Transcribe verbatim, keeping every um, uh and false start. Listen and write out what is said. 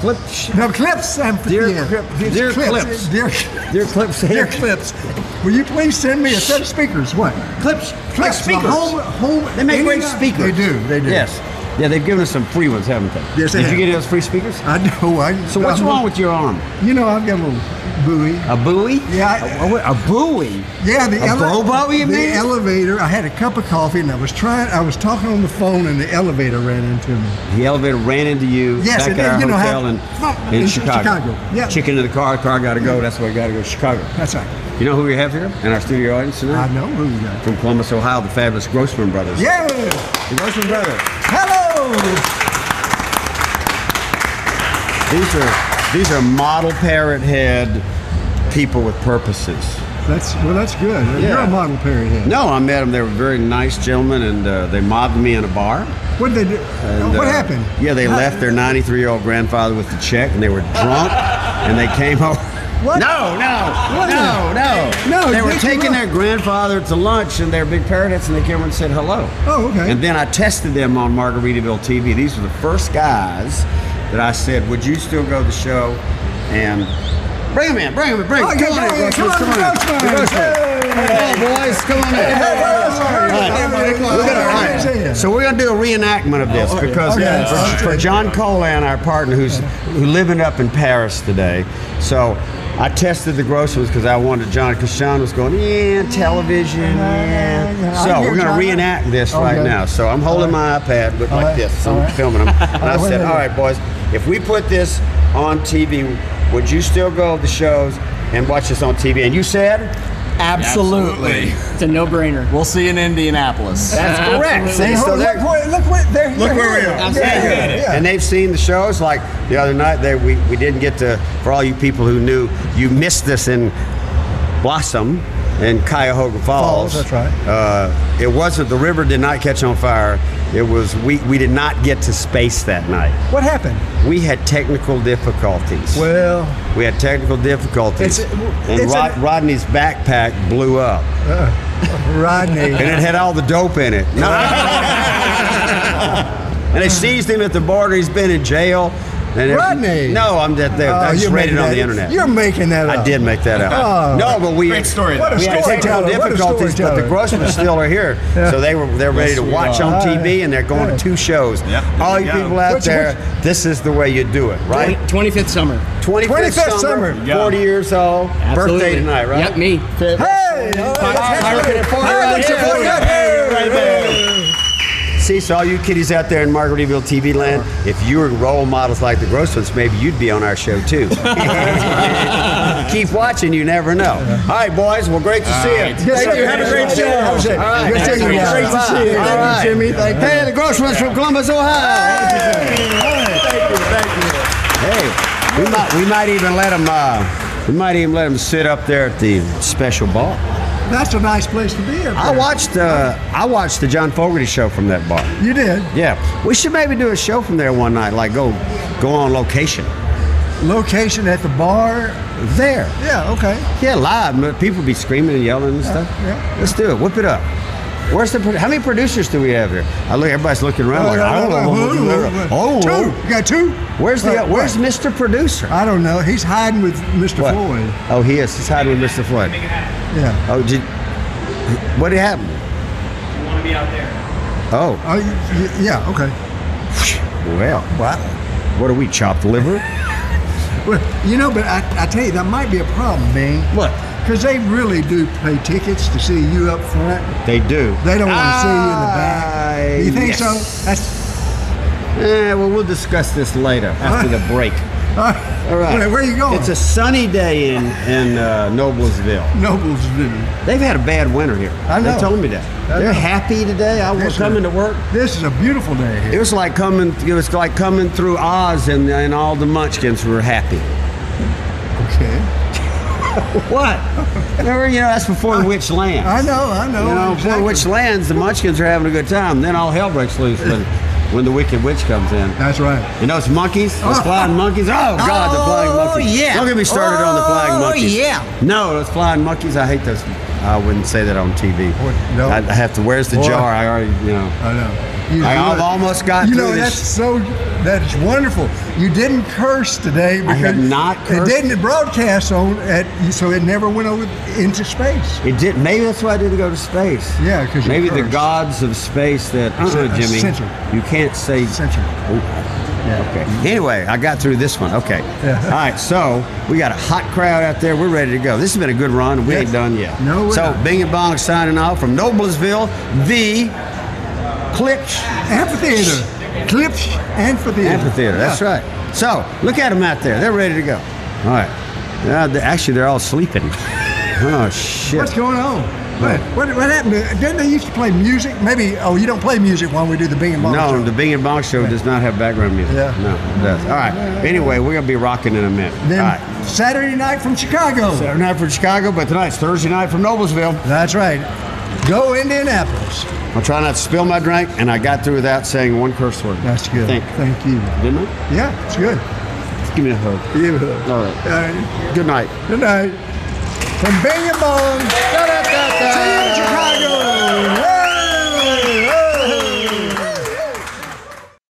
Clip. No, Clips Amphitheater. Dear, Clip, dear Clips. Dear, dear Clips. dear Clips. Will you please send me a set of speakers? What? Clips. Clips. Like speakers. The home, home, They make great Indiana- speakers. They do. They do. Yes. Yeah, they've given us some free ones, haven't they? Yes, they Did have. you get those free speakers? I know. I, So what's I'm- wrong with your arm? You know, I've got a little buoy. A buoy? Yeah, A, a, a buoy? Yeah, the A bobo, you the mean? elevator. I had a cup of coffee and I was trying. I was talking on the phone and the elevator ran into me. The elevator ran into you Yes, back it at our did. You know hotel how- in, Well, in, in Chicago. Chicago, yeah. Chicken in the car, car got to go. That's why we got to go to Chicago. That's right. You know who we have here in our studio audience I tonight? know who you got. From Columbus, Ohio, the fabulous Grossman Brothers. Yeah. The Grossman Brothers. Hello. These are these are model parrot head people with purposes. That's well. That's good. Yeah. You're a model parrot head. No, I met them. They were very nice gentlemen, and uh, they mobbed me in a bar. What did they do? And, what uh, happened? Yeah, they How- left their ninety-three-year-old grandfather with the check, and they were drunk, and they came over. What? No, no, What? no, no. No, They you were did taking come their grandfather to lunch, and they're big parrot heads, and they came over and said hello. Oh, okay. And then I tested them on Margaritaville T V. These were the first guys that I said, would you still go to the show? And bring them in, bring them in, bring them Oh, in. yeah, Come on in, yeah, Grossman, come on, come on in. Grossman. The Grossman. Hey, boys, come on in. Hey, All right. We're gonna, all right. So we're going to do a reenactment of this because Okay. for, for John Colan, our partner, who's who living up in Paris today. So I tested the Grossmans because I wanted John, because Sean was going, yeah, television, yeah. So we're going to reenact this right Okay. now. So I'm holding my iPad with All like right. this. So All I'm right. filming them. And I All right, said, wait a all right, boys, if we put this on T V, would you still go to the shows and watch this on T V? And you said? Absolutely. It's a no-brainer. We'll see you in Indianapolis. That's correct. See, Hey, so hold- they're- look, where, look what they're Look they're where we here. are. Yeah, Absolutely. yeah, yeah. And they've seen the shows. Like the other night, they we, we didn't get to. For all you people who knew, you missed this in Blossom in Cuyahoga Falls. Falls, that's right. Uh, it wasn't. The river did not catch on fire. It was. We we did not get to space that night. What happened? We had technical difficulties. Well, we had technical difficulties, It's- and it's Rod, an- Rodney's backpack blew up, Rodney. and it had all the dope in it. And they seized him at the border. He's been in jail. And it- Rodney. No, I'm that. Oh, I just you're read it making on that- the internet. You're making that up. I did make that up. Oh. No, but we Great story, What a though. we had storyteller. technical What a difficulties, but the storyteller. Grossmans still are here. Yeah. So they were they're ready to Yes, we watch are. on T V, Right. and they're going Right. to two shows. Yep. All you Yeah. people out Which- there, this is the way you do it, right? twenty-fifth summer. twenty-fifth, twenty-fifth summer, summer. Yeah. forty years old, Absolutely. birthday tonight, right? Yep, me. Hey! all right, Look at it, forty Hey, right look here. at forty right here. Right there. See, so all you kiddies out there in Margaritaville T V land, if you were role models like the Grossmans, maybe you'd be on our show too. Keep watching, you never know. All right, boys, well, great to see you. Yes, Thank sir. you. Have a great show. Have a great- All right. Good seeing you guys. Great to see you. All All right. Jimmy. Thank you. Hey, the Grossmans from Columbus, Ohio. Thank you. Thank you. Hey, we might we might even let them uh, we might even let them sit up there at the special bar. That's a nice place to be. Up I there. watched uh, I watched the John Fogerty show from that bar. You did. Yeah, we should maybe do a show from there one night. Like go go on location Location at the bar. there. Yeah. Okay. Yeah, live. but People be screaming and yelling and stuff. yeah. Let's do it. Whip it up. Where's the? pro- How many producers do we have here? I look. Everybody's looking around like I don't know. Oh, two. oh. You got two. Where's the? What? Where's Mister Producer? I don't know. He's hiding with Mister What? Floyd. Oh, he is. He's hiding with Mister Floyd. Yeah. Oh, did, what did happen? You want to be out there? Oh, Oh, y- y- yeah. Okay. well, What? what are we, chopped liver? Well, you know, but I, I tell you, that might be a problem, Bing. What? Because they really do pay tickets to see you up front. They do. They don't want to see you in the back. Ah, You think yes. so? That's Eh, well, we'll discuss this later after the break. all right. All right. Where, where are you going? It's a sunny day in in uh, Noblesville. Noblesville. They've had a bad winter here. I know. They told me that. I They're know. happy today. I was This is- coming to work. This is a beautiful day It here. was like coming. It was like coming through Oz, and, and all the Munchkins were happy. Okay. What? Remember, you know, that's before the Witch Lands. I know. I know. You know, exactly. before Witch Lands, the Munchkins are having a good time. Then all hell breaks loose when, when the Wicked Witch comes in. That's right. You know, it's monkeys. Those flying monkeys. Oh, God, the flying Oh, monkeys. yeah. Don't get me started on the flying Oh, monkeys. yeah. No, those flying monkeys, I hate those. I wouldn't say that on T V. What? No. I, I have to, where's the Boy. jar? I already, you know. I know. You I, know, I've almost got You through know, this. that's so, that's wonderful. You didn't curse today because have not cursed. It didn't broadcast on, at, so it never went over into space. It did. Maybe that's why I didn't go to space. Yeah, 'cause you maybe the cursed. gods of space that uh, Uh, Jimmy, censored. you can't say. Censored. Oh, okay. Anyway, I got through this one. Okay. Yeah. All right. So we got a hot crowd out there. We're ready to go. This has been a good run. and We Yes. ain't done yet. No, we're So not. Bing and Bong signing off from Noblesville, the Klipsch Amphitheater. Clips Amphitheater. Amphitheater. That's Yeah. right. So look at them out there. They're ready to go. All right. Uh, they- actually, they're all sleeping. Oh shit. What's going on? What, what, what happened? To, didn't they used to play music? Maybe, oh, you don't play music while we do the Bing and Bong No, show. the Bing and Bong show does not have background music. Yeah. No, it does. All right. Anyway, we're gonna be rocking in a minute. Then All right. Saturday night from Chicago. Saturday night from Chicago, but tonight's Thursday night from Noblesville. That's right. Go Indianapolis. I'll try not to spill my drink, and I got through without saying one curse word. That's good. Think. Thank you. Didn't I? Yeah, it's good. Give me a hug. You. All right. All right. Good night. Good night. From Bing and Bong.